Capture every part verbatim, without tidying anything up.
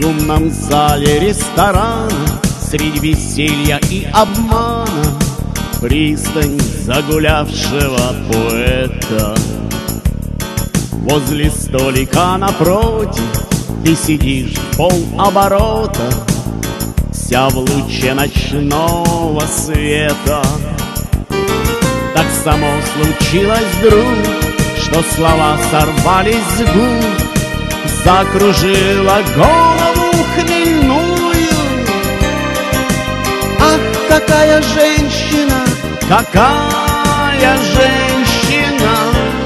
шумном зале ресторана, среди веселья и обмана, пристань загулявшего поэта. Возле столика напротив ты сидишь в полоборота, вся в луче ночного света. Так само случилось вдруг, что слова сорвались с губ, закружила голову хмельную. Ах, какая женщина, какая женщина,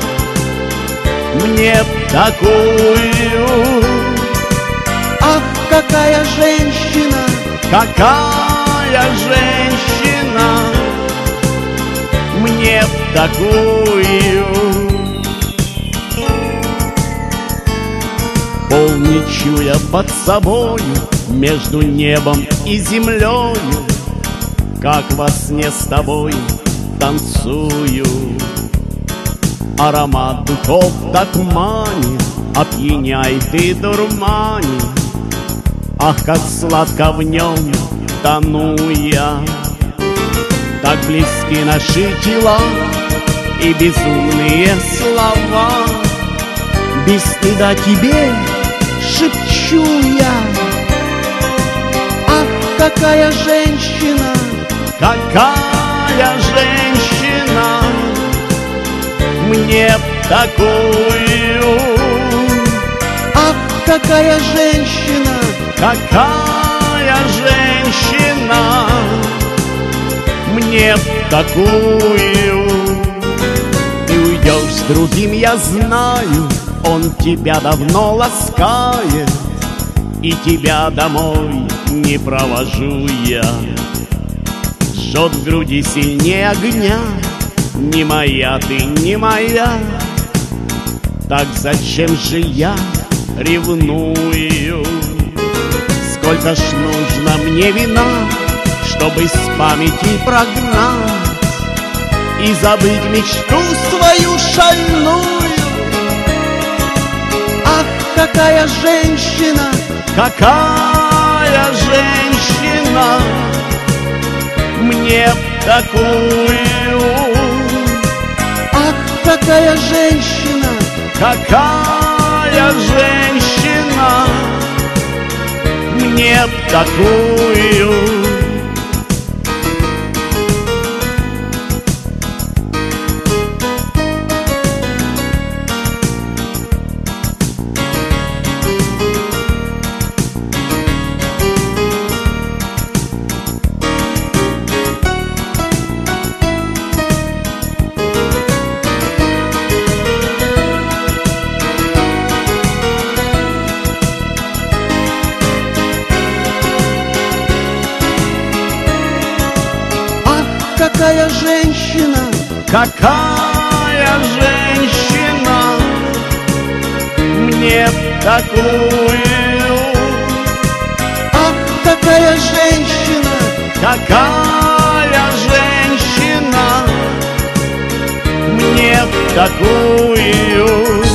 мне б такую. Ах, какая женщина, какая женщина, мне б такую. Пол не чуя под собою, между небом и землею, как во сне с тобой танцую. Аромат духов так манит, опьяняет и дурманит. Ах, как сладко в нем тону я. Так близки наши тела и безумные слова. без стыда тебе шепчу я. Ах, какая женщина, какая женщина, мне б такую. Ах, какая женщина, какая женщина, мне б такую. Ты уйдешь с другим, я знаю, он тебя давно ласкает, и тебя домой не провожу я. Жжет в груди сильнее огня, не моя ты, не моя. Так зачем же я ревную? Сколько ж нужно мне вина, чтобы с памяти прогнать и забыть мечту свою шальную. ах, какая женщина, какая женщина, мне б такую. ах, какая женщина, какая женщина, мне б такую. какая женщина, какая женщина, мне б такую. ах, какая женщина, какая женщина, мне б такую.